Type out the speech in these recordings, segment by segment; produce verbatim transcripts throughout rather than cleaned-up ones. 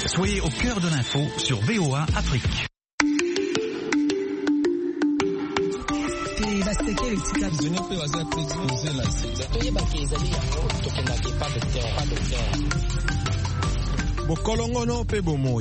Soyez au cœur de l'info sur V O A Afrique. Bokolongono pe bomoi.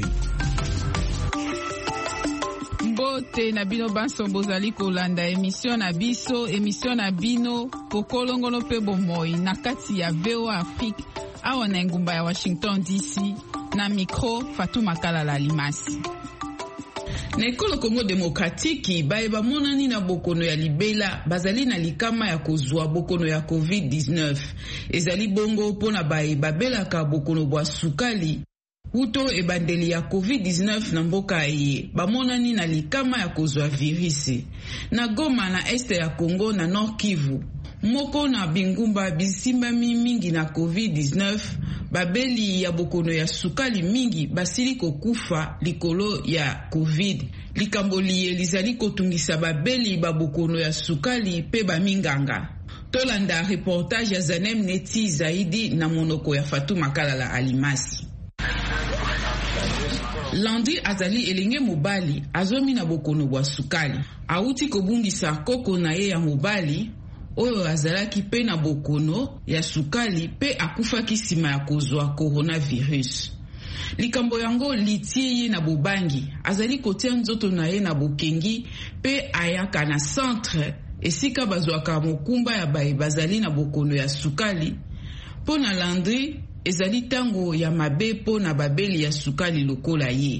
Mbote na bino banso bozali kolanda emission na biso emission na bino Bokolongono pe bomoi na kati ya V O A Afrique awa na ngumba ya Washington D C na micro Fatou Makala Alimasi. Na ekolo Congo Demokratiki baye bamonani na bokono ya libela bazali na likama ya kozwa bokono ya covid dix-neuf ezali bongo pona baye babelaka bokono bwa sukali uto ebandeli ya covid dix-neuf na mboka ye bamonani na likama ya kozwa virisi na Goma na este ya Congo na Nord Kivu moko na bingumba bisimbami mingi na covid dix-neuf babeli ya bokono ya sukali mingi basili kokufa likolo ya covid likambo liye lizali kotungisa babeli ba bokono ya sukali pe baminganga. Tolanda reportage ya Zanem Neti zaidi na monoko ya Fatou Makala Alimasi. Landry azali elenge mobali azomi na bokono bwa sukali auti kobungisa koko na ye ya mobali oyo azalaki pe na bokono ya sukali pe akufaki sima ya kozwa coronavirus. Likambo yango litie ye na bobangi azali kotia nzoto na ye na bokengi pe ayaka na centre esika bazwaka mokumba ya baye bazali na bokono ya sukali. Po na Landry ezali tango ya mabe po na babeli ya sukali lokola ye.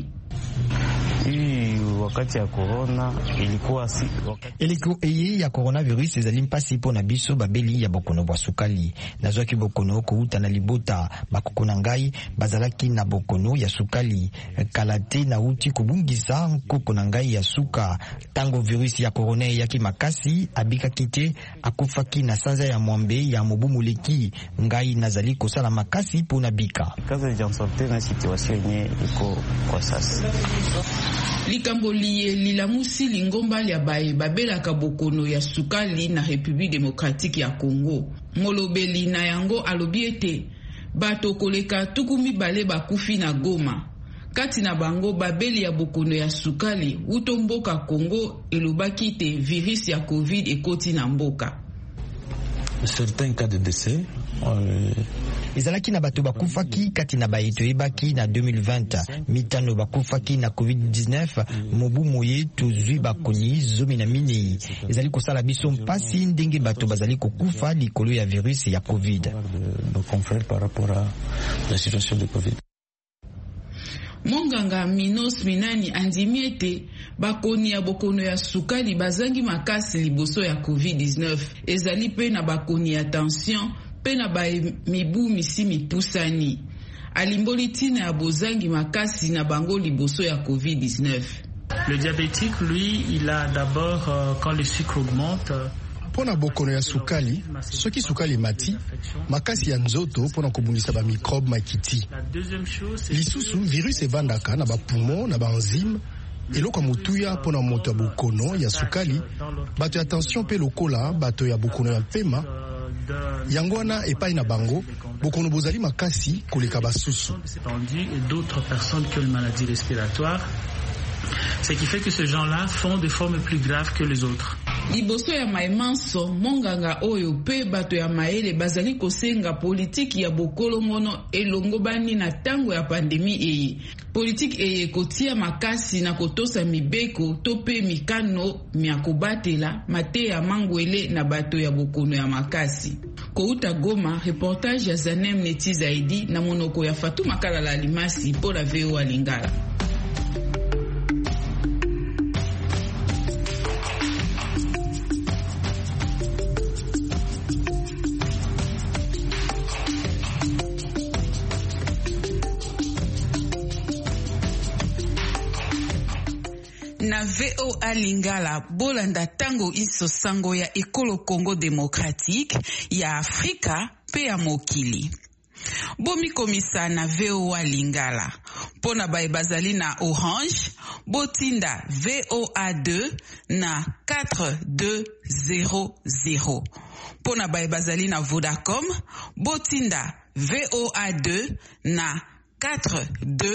Wakati ya corona ilikuwa si wakati Eliko eye ya coronavirus ezali mpasi po na biso babeli ya bokono bwa sukali nazwaki bokono kouta na libota bakokona ngai bazalaki na bokono ya sukali kalate na uti kubungisa nkoko na ngai ya suka tango virus ya corona yaki makasi abika kite akufaki na sanza ya mwambe ya mobumuleki ngai nazali kosala makasi po na bika kaza ya sorte na situation yenye iko kwa sasa. Likambo liye lilamusi lingomba ya baye babelaka bokono ya sukali na République démocratique ya Congo. Molobeli na yango alobi ete bato koleka tukumi bale bakufi na Goma. Kati na bango babeli ya bokono ya sukali uto mboka Congo elobaki te virus ya covid ekoti na mboka. Certains cas de décès euh... ezalaki na bato bakufaki kati na baito ebaki na deux mille vingt mitano bakufaki na covid dix-neuf mobu moye tozwi bakoni zomi na minei ezali kosala biso mpasi ndenge bato bazali kokufa likolo ya virus ya covid. Nos confrères par rapport à la situation de covid. Monganga Minos Minani andimi ete bakoni ya bokono ya sukali bazangi makasi liboso ya covid dix-neuf ezali pe na bakoni ya tension pe na ba mibu misi mipusani alimboli tina ya bozangi makasi na bango liboso ya covid dix-neuf. Le diabétique lui il a d'abord euh, quand le sucre augmente pona bokono ya sukali soki sukali mati makasi ya nzoto pona kobundisa ba microbe makiti lisusu virus evandaka na ba poumon na ba enzyme eloko mutuya pona moto ya bokono ya sukali bato ya tension pe lokola bato ya bokono ya pema yango wana epai na bango bokono bozali makasi koleka basusu et d'autres personnes qui ont une maladie respiratoire, ce qui fait que ces gens-là font des formes plus graves que les autres. Liboso ya maimanso monganga oyo pe bato ya maele bazali kosenga politiki ya bokolongono elongo bani na tango ya pandemi eye. Politiki eye kotia makasi na kotosa mibeko to pe mikano miakobatela mate ya mangwele na bato ya bokono ya makasi. Kouta Goma, reportage ya Zanem Neti zaidi na monoko ya Fatou Makala Alimasi po la V O A Lingala. Na V O A Lingala bolanda tango iso sango ya ekolo Congo Demokratique ya Afrika pe ya mokili. Bomi komisa na V O A Lingala. Pona bae bazali na Orange, botinda V O A deux na quatre deux zéro zéro. Pona bae bazali na Vodacom, botinda V O A deux na quatre deux